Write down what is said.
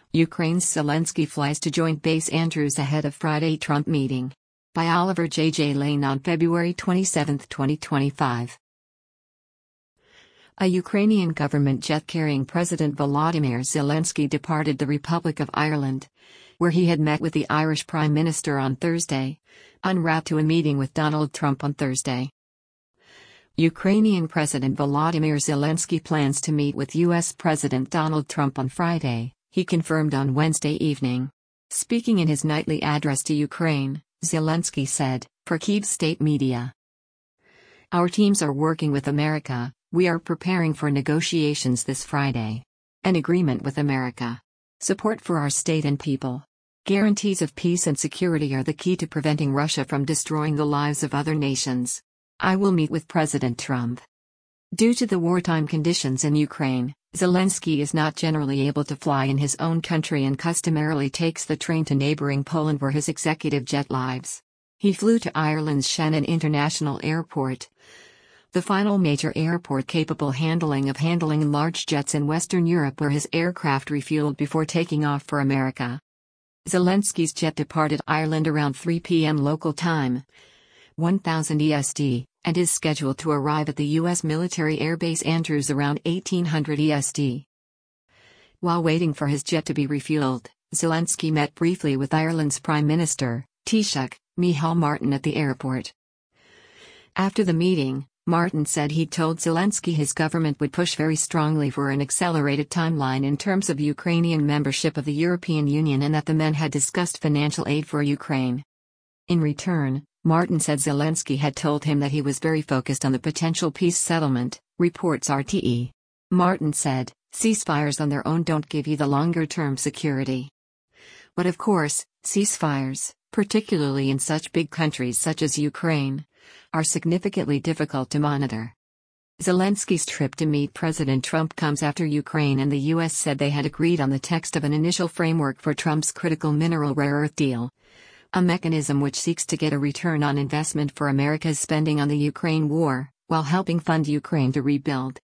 Ukraine's Zelensky flies to Joint Base Andrews ahead of Friday Trump meeting. By Oliver J. Lane on February 27, 2025. A Ukrainian government jet carrying President Volodymyr Zelensky departed the Republic of Ireland, where he had met with the Irish Prime Minister on Thursday, en route to a meeting with Donald Trump on Thursday. Ukrainian President Volodymyr Zelensky plans to meet with U.S. President Donald Trump on Friday, he confirmed on Wednesday evening. Speaking in his nightly address to Ukraine, Zelensky said, for Kyiv state media, "Our teams are working with America, we are preparing for negotiations this Friday. An agreement with America. Support for our state and people. Guarantees of peace and security are the key to preventing Russia from destroying the lives of other nations. I will meet with President Trump." Due to the wartime conditions in Ukraine, Zelensky is not generally able to fly in his own country and customarily takes the train to neighboring Poland where his executive jet lives. He flew to Ireland's Shannon International Airport, the final major airport capable handling large jets in Western Europe, where his aircraft refueled before taking off for America. Zelensky's jet departed Ireland around 3 p.m. local time, 1000 EST, and is scheduled to arrive at the U.S. military airbase Andrews around 1800 EST. While waiting for his jet to be refueled, Zelensky met briefly with Ireland's Prime Minister, Taoiseach Micheál Martin at the airport. After the meeting, Martin said he'd told Zelensky his government would push very strongly for an accelerated timeline in terms of Ukrainian membership of the European Union and that the men had discussed financial aid for Ukraine. In return, Martin said Zelensky had told him that he was very focused on the potential peace settlement, reports RTE. Martin said, "Ceasefires on their own don't give you the longer-term security. But of course, ceasefires, particularly in such big countries such as Ukraine, are significantly difficult to monitor." Zelensky's trip to meet President Trump comes after Ukraine and the U.S. said they had agreed on the text of an initial framework for Trump's critical mineral rare earth deal, a mechanism which seeks to get a return on investment for America's spending on the Ukraine war, while helping fund Ukraine to rebuild.